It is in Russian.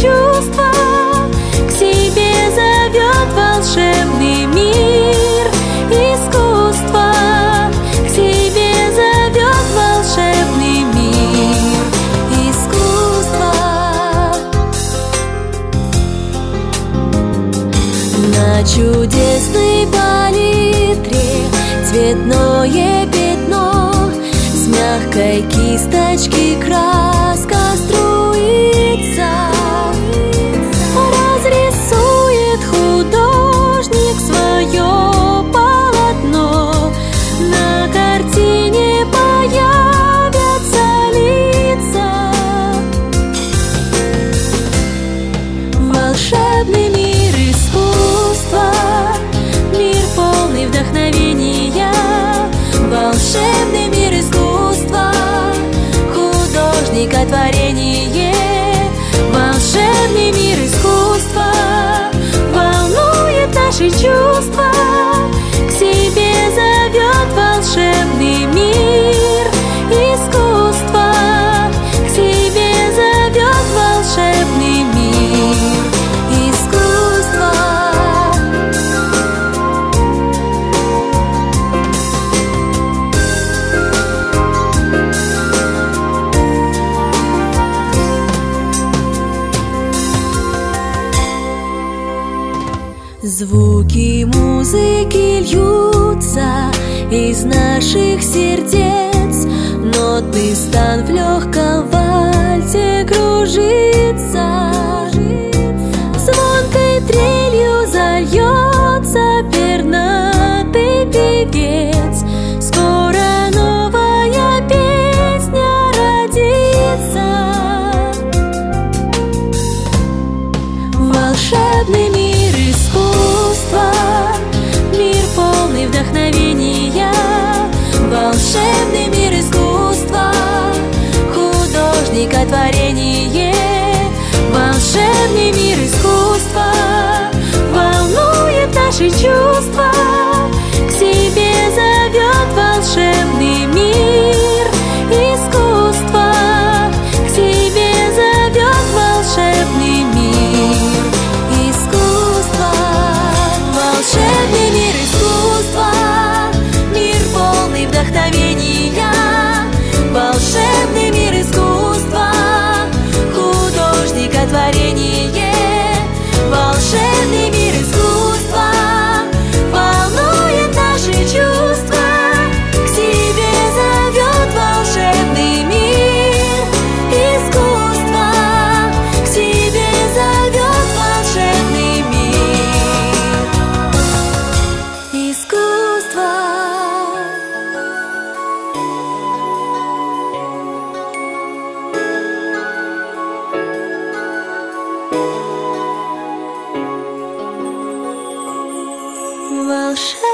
чувства, к себе зовет волшебный мир искусства, к себе зовет волшебный мир искусства. На чудесной палитре цветное пятно, с мягкой кисточки краска струится. Разрисует художник свое полотно, на картине появятся лица. Волшебный мир искусства, мир полный вдохновения. Волшебный мир искусства, художника творение. Волшебный мир искусства волнует наши чувства, к себе зовет волшебный мир искусства, к себе зовет волшебный мир искусства. Звуки музыки льются из наших сердец, нотный стан в легком вальсе кружится. Звонкой трелью зальется пернатый певец, скоро новая песня родится. Волшебный мир искусства, мир полный вдохновения. Волшебный мир искусства, художника творение. Волшебный мир искусства волнует наши чувства, к себе зовет волшебный мир искусства, к себе зовет волшебный мир искусства. Волшебный мир искусства, мир полный вдохновения. Волшебный мир искусства, художника творение. Волшебный мир искусства волнует наши чувства, к себе зовет волшебный мир искусства, к себе зовет волшебный мир искусства. Волшебный